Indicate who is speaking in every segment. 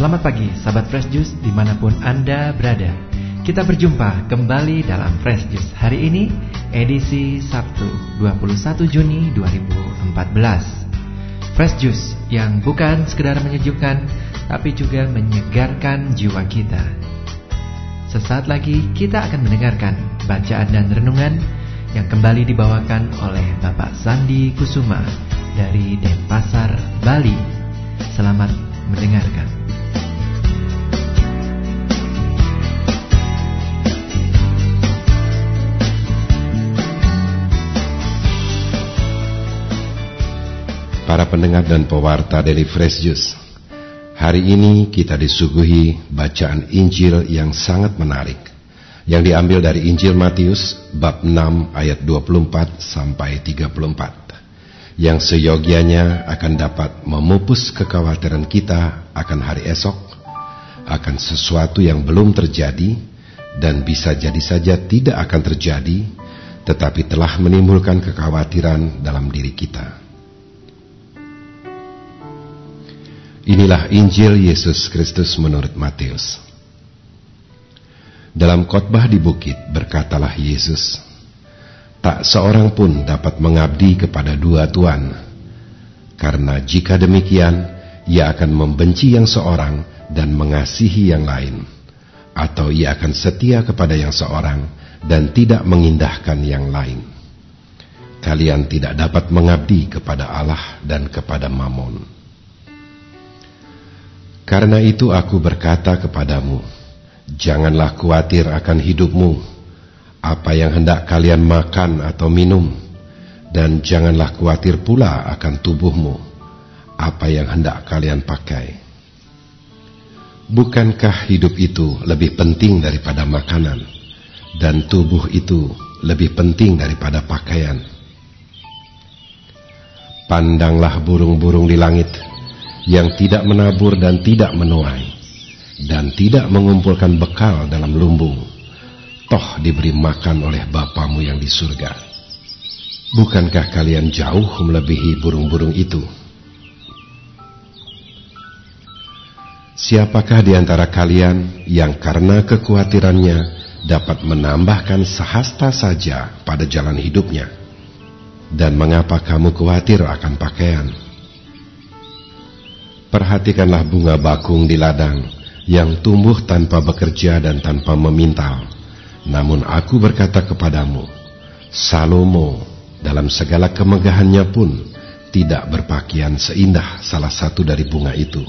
Speaker 1: Selamat pagi, sahabat Fresh Juice dimanapun Anda berada. Kita berjumpa kembali dalam Fresh Juice hari ini, edisi Sabtu 21 Juni 2014. Fresh Juice yang bukan sekedar menyejukkan, tapi juga menyegarkan jiwa kita. Sesaat lagi kita akan mendengarkan bacaan dan renungan yang kembali dibawakan oleh Bapak Sandi Kusuma dari Denpasar, Bali. Selamat mendengarkan.
Speaker 2: Para pendengar dan pewarta dari Fresh Juice, hari ini kita disuguhi bacaan Injil yang sangat menarik, yang diambil dari Injil Matius bab 6 ayat 24 sampai 34, yang seyogianya akan dapat memupus kekhawatiran kita akan hari esok, akan sesuatu yang belum terjadi dan bisa jadi saja tidak akan terjadi, tetapi telah menimbulkan kekhawatiran dalam diri kita. Inilah Injil Yesus Kristus menurut Matius. Dalam khotbah di bukit berkatalah Yesus, "Tak seorang pun dapat mengabdi kepada dua tuan, karena jika demikian ia akan membenci yang seorang dan mengasihi yang lain, atau ia akan setia kepada yang seorang dan tidak mengindahkan yang lain. Kalian tidak dapat mengabdi kepada Allah dan kepada Mamon. Karena itu aku berkata kepadamu, janganlah khawatir akan hidupmu, apa yang hendak kalian makan atau minum, dan janganlah khawatir pula akan tubuhmu, apa yang hendak kalian pakai. Bukankah hidup itu lebih penting daripada makanan, dan tubuh itu lebih penting daripada pakaian? Pandanglah burung-burung di langit, yang tidak menabur dan tidak menuai, dan tidak mengumpulkan bekal dalam lumbung, toh diberi makan oleh Bapamu yang di surga. Bukankah kalian jauh melebihi burung-burung itu? Siapakah di antara kalian yang karena kekhawatirannya dapat menambahkan sehasta saja pada jalan hidupnya? Dan mengapa kamu khawatir akan pakaian? Perhatikanlah bunga bakung di ladang, yang tumbuh tanpa bekerja dan tanpa memintal. Namun aku berkata kepadamu, Salomo dalam segala kemegahannya pun tidak berpakaian seindah salah satu dari bunga itu.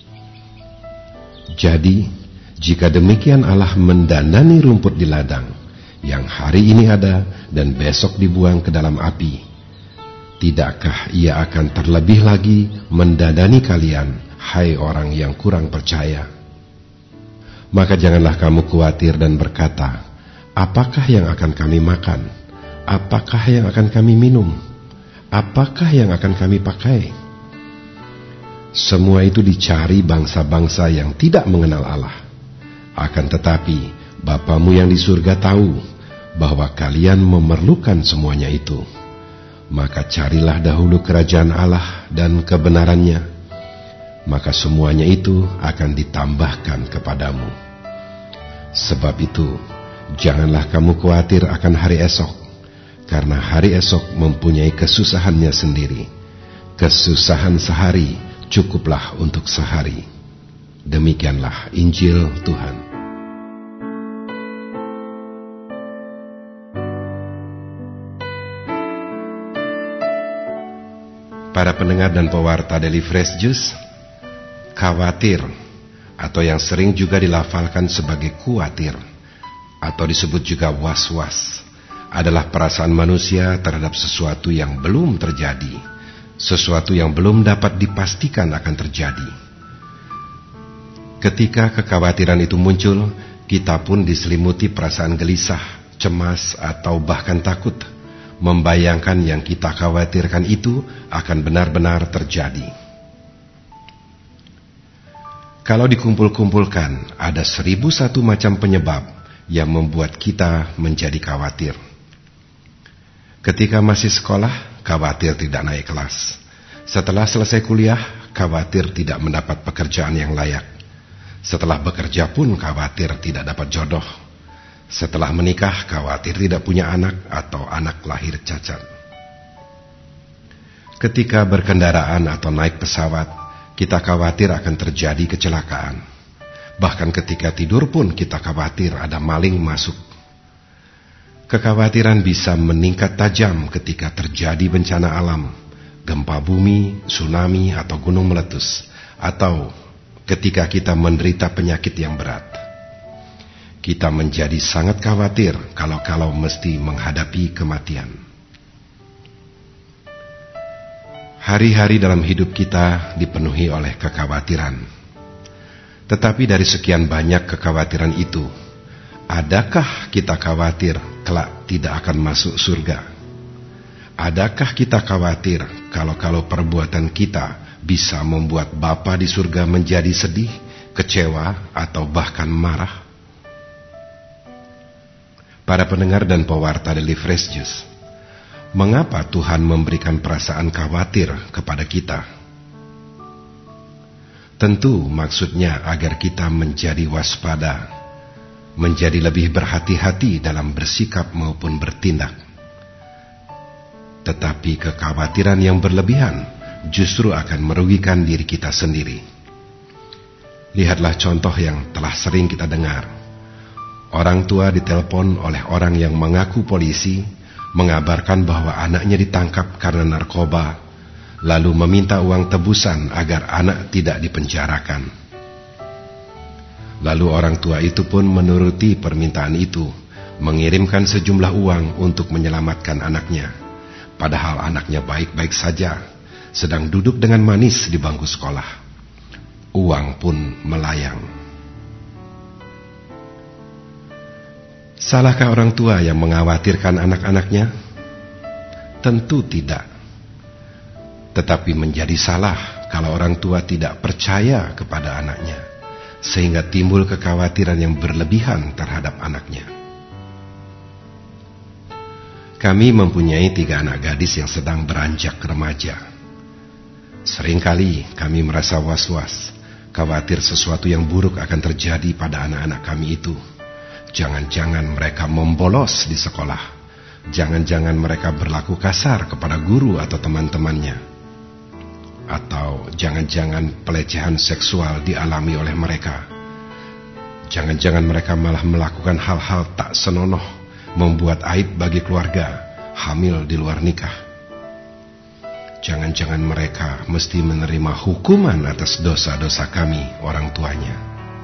Speaker 2: Jadi, jika demikian Allah mendandani rumput di ladang, yang hari ini ada dan besok dibuang ke dalam api, tidakkah ia akan terlebih lagi mendandani kalian, hai orang yang kurang percaya? Maka janganlah kamu khawatir dan berkata, apakah yang akan kami makan? Apakah yang akan kami minum? Apakah yang akan kami pakai? Semua itu dicari bangsa-bangsa yang tidak mengenal Allah. Akan tetapi Bapamu yang di surga tahu bahwa kalian memerlukan semuanya itu. Maka carilah dahulu kerajaan Allah dan kebenarannya, maka semuanya itu akan ditambahkan kepadamu. Sebab itu, janganlah kamu khawatir akan hari esok, karena hari esok mempunyai kesusahannya sendiri. Kesusahan sehari cukuplah untuk sehari. Demikianlah Injil Tuhan. Para pendengar dan pewarta dari Fresh Juice, khawatir atau yang sering juga dilafalkan sebagai khawatir atau disebut juga was-was adalah perasaan manusia terhadap sesuatu yang belum terjadi, sesuatu yang belum dapat dipastikan akan terjadi. Ketika kekhawatiran itu muncul, kita pun diselimuti perasaan gelisah, cemas atau bahkan takut, membayangkan yang kita khawatirkan itu akan benar-benar terjadi. Kalau dikumpul-kumpulkan, ada 1001 macam penyebab yang membuat kita menjadi khawatir. Ketika masih sekolah, khawatir tidak naik kelas. Setelah selesai kuliah, khawatir tidak mendapat pekerjaan yang layak. Setelah bekerja pun khawatir tidak dapat jodoh. Setelah menikah khawatir tidak punya anak atau anak lahir cacat. Ketika berkendaraan atau naik pesawat, kita khawatir akan terjadi kecelakaan. Bahkan ketika tidur pun kita khawatir ada maling masuk. Kekhawatiran bisa meningkat tajam ketika terjadi bencana alam, gempa bumi, tsunami atau gunung meletus, atau ketika kita menderita penyakit yang berat. Kita menjadi sangat khawatir kalau mesti menghadapi kematian. Hari-hari dalam hidup kita dipenuhi oleh kekhawatiran. Tetapi dari sekian banyak kekhawatiran itu, adakah kita khawatir kelak tidak akan masuk surga? Adakah kita khawatir kalau perbuatan kita bisa membuat Bapa di surga menjadi sedih, kecewa, atau bahkan marah? Para pendengar dan pewarta Daily Fresh Juice, mengapa Tuhan memberikan perasaan khawatir kepada kita? Tentu maksudnya agar kita menjadi waspada, menjadi lebih berhati-hati dalam bersikap maupun bertindak. Tetapi kekhawatiran yang berlebihan justru akan merugikan diri kita sendiri. Lihatlah contoh yang telah sering kita dengar. Orang tua ditelepon oleh orang yang mengaku polisi, mengabarkan bahwa anaknya ditangkap karena narkoba, lalu meminta uang tebusan agar anak tidak dipenjarakan. Lalu orang tua itu pun menuruti permintaan itu, mengirimkan sejumlah uang untuk menyelamatkan anaknya. Padahal anaknya baik-baik saja, sedang duduk dengan manis di bangku sekolah. Uang pun melayang. Salahkah orang tua yang mengkhawatirkan anak-anaknya? Tentu tidak. Tetapi menjadi salah kalau orang tua tidak percaya kepada anaknya, sehingga timbul kekhawatiran yang berlebihan terhadap anaknya. Kami mempunyai 3 anak gadis yang sedang beranjak remaja. Seringkali kami merasa was-was, khawatir sesuatu yang buruk akan terjadi pada anak-anak kami itu. Jangan-jangan mereka membolos di sekolah. Jangan-jangan mereka berlaku kasar kepada guru atau teman-temannya. Atau jangan-jangan pelecehan seksual dialami oleh mereka. Jangan-jangan mereka malah melakukan hal-hal tak senonoh, membuat aib bagi keluarga, hamil di luar nikah. Jangan-jangan mereka mesti menerima hukuman atas dosa-dosa kami, orang tuanya.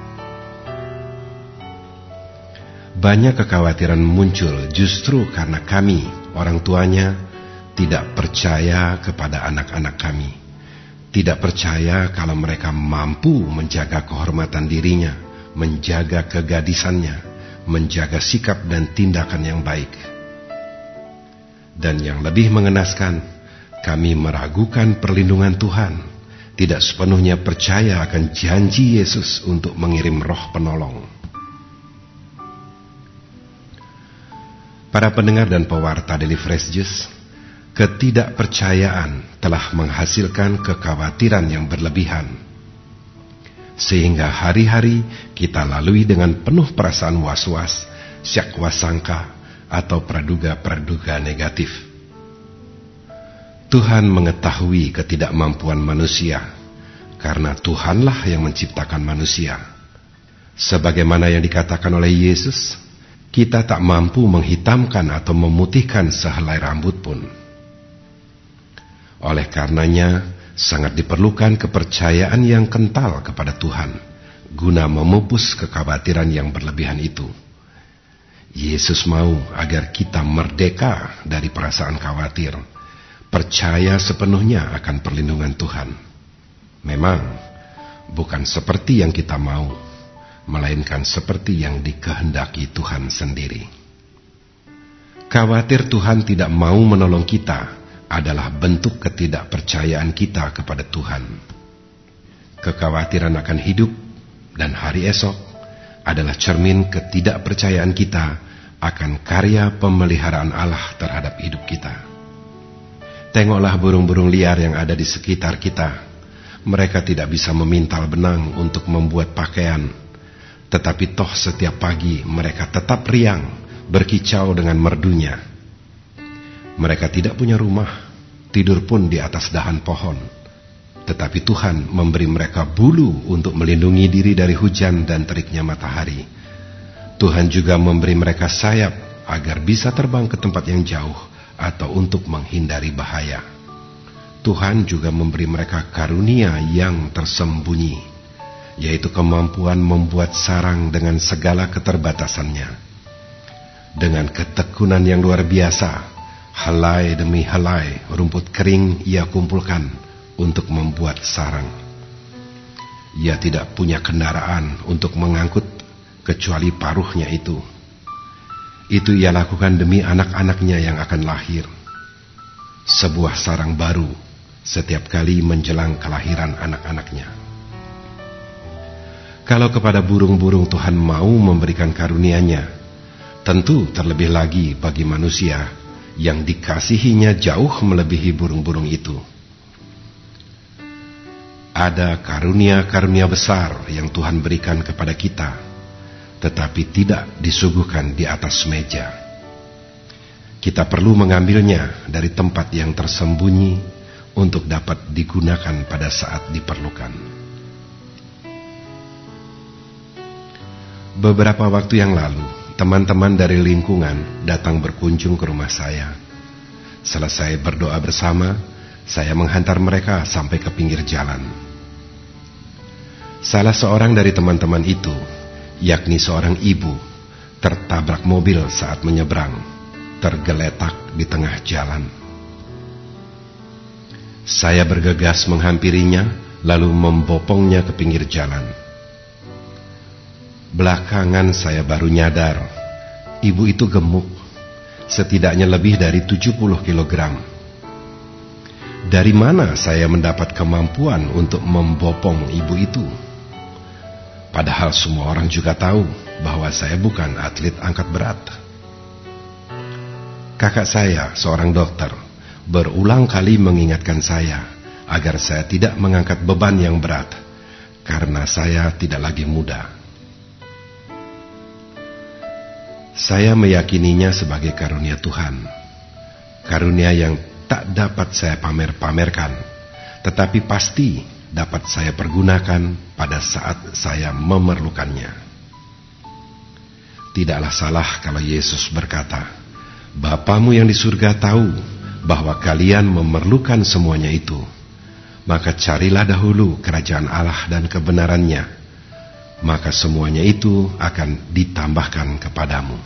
Speaker 2: Banyak kekhawatiran muncul justru karena kami, orang tuanya, tidak percaya kepada anak-anak kami. Tidak percaya kalau mereka mampu menjaga kehormatan dirinya, menjaga kegadisannya, menjaga sikap dan tindakan yang baik. Dan yang lebih mengenaskan, kami meragukan perlindungan Tuhan, tidak sepenuhnya percaya akan janji Yesus untuk mengirim Roh Penolong. Para pendengar dan pewarta Daily Fresh Juice, ketidakpercayaan telah menghasilkan kekhawatiran yang berlebihan, sehingga hari-hari kita lalui dengan penuh perasaan was-was, syak-wasangka, atau praduga-praduga negatif. Tuhan mengetahui ketidakmampuan manusia, karena Tuhanlah yang menciptakan manusia. Sebagaimana yang dikatakan oleh Yesus, kita tak mampu menghitamkan atau memutihkan sehelai rambut pun. Oleh karenanya, sangat diperlukan kepercayaan yang kental kepada Tuhan, guna memupus kekhawatiran yang berlebihan itu. Yesus mau agar kita merdeka dari perasaan khawatir, percaya sepenuhnya akan perlindungan Tuhan. Memang, bukan seperti yang kita mau, melainkan seperti yang dikehendaki Tuhan sendiri. Khawatir Tuhan tidak mau menolong kita adalah bentuk ketidakpercayaan kita kepada Tuhan. Kekhawatiran akan hidup dan hari esok adalah cermin ketidakpercayaan kita akan karya pemeliharaan Allah terhadap hidup kita. Tengoklah burung-burung liar yang ada di sekitar kita. mereka tidak bisa memintal benang untuk membuat pakaian, tetapi toh setiap pagi mereka tetap riang, berkicau dengan merdunya. Mereka tidak punya rumah, tidur pun di atas dahan pohon, tetapi Tuhan memberi mereka bulu untuk melindungi diri dari hujan dan teriknya matahari. Tuhan juga memberi mereka sayap agar bisa terbang ke tempat yang jauh atau untuk menghindari bahaya. Tuhan juga memberi mereka karunia yang tersembunyi, yaitu kemampuan membuat sarang dengan segala keterbatasannya. Dengan ketekunan yang luar biasa, helai demi helai rumput kering ia kumpulkan untuk membuat sarang. Ia tidak punya kendaraan untuk mengangkut kecuali paruhnya itu. Itu ia lakukan demi anak-anaknya yang akan lahir. Sebuah sarang baru setiap kali menjelang kelahiran anak-anaknya. Kalau kepada burung-burung Tuhan mau memberikan karunia-Nya, tentu terlebih lagi bagi manusia yang dikasihinya jauh melebihi burung-burung itu. Ada karunia-karunia besar yang Tuhan berikan kepada kita, tetapi tidak disuguhkan di atas meja. Kita perlu mengambilnya dari tempat yang tersembunyi untuk dapat digunakan pada saat diperlukan. Beberapa waktu yang lalu, teman-teman dari lingkungan datang berkunjung ke rumah saya. Selesai berdoa bersama, saya menghantar mereka sampai ke pinggir jalan. Salah seorang dari teman-teman itu, yakni seorang ibu, tertabrak mobil saat menyeberang, tergeletak di tengah jalan. Saya bergegas menghampirinya, lalu membopongnya ke pinggir jalan. Belakangan saya baru nyadar, ibu itu gemuk, setidaknya lebih dari 70 kg. Dari mana saya mendapat kemampuan untuk membopong ibu itu? Padahal semua orang juga tahu bahwa saya bukan atlet angkat berat. Kakak saya, seorang dokter, berulang kali mengingatkan saya agar saya tidak mengangkat beban yang berat, karena saya tidak lagi muda. Saya meyakininya sebagai karunia Tuhan, karunia yang tak dapat saya pamer-pamerkan, tetapi pasti dapat saya pergunakan pada saat saya memerlukannya. Tidaklah salah kalau Yesus berkata, "Bapamu yang di surga tahu bahwa kalian memerlukan semuanya itu, maka carilah dahulu kerajaan Allah dan kebenarannya, maka semuanya itu akan ditambahkan kepadamu."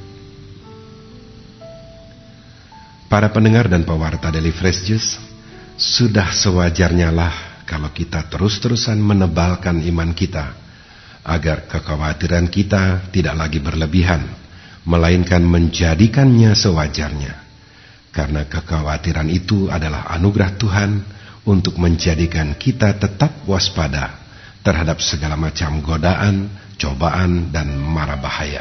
Speaker 2: Para pendengar dan pewarta Daily Fresh Juice, sudah sewajarnya lah kalau kita terus-terusan menebalkan iman kita, agar kekhawatiran kita tidak lagi berlebihan, melainkan menjadikannya sewajarnya. Karena kekhawatiran itu adalah anugerah Tuhan untuk menjadikan kita tetap waspada terhadap segala macam godaan, cobaan, dan mara bahaya.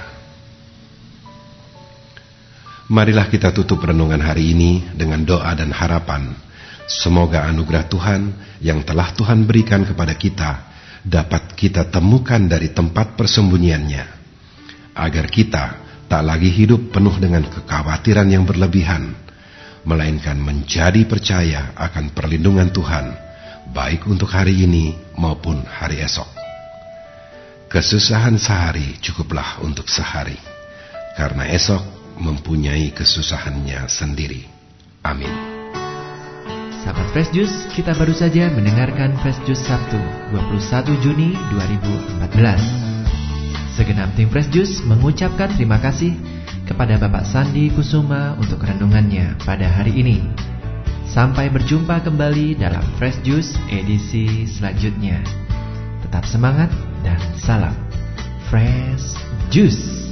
Speaker 2: Marilah kita tutup renungan hari ini dengan doa dan harapan. Semoga anugerah Tuhan yang telah Tuhan berikan kepada kita dapat kita temukan dari tempat persembunyiannya, agar kita tak lagi hidup penuh dengan kekhawatiran yang berlebihan, melainkan menjadi percaya akan perlindungan Tuhan, baik untuk hari ini maupun hari esok. Kesusahan sehari cukuplah untuk sehari, karena esok mempunyai kesusahannya sendiri. Amin.
Speaker 1: Sahabat Fresh Juice, kita baru saja mendengarkan Fresh Juice Sabtu 21 Juni 2014. Segenap tim Fresh Juice mengucapkan terima kasih kepada Bapak Sandi Kusuma untuk renungannya pada hari ini. Sampai berjumpa kembali dalam Fresh Juice edisi selanjutnya. Tetap semangat dan salam Fresh Juice.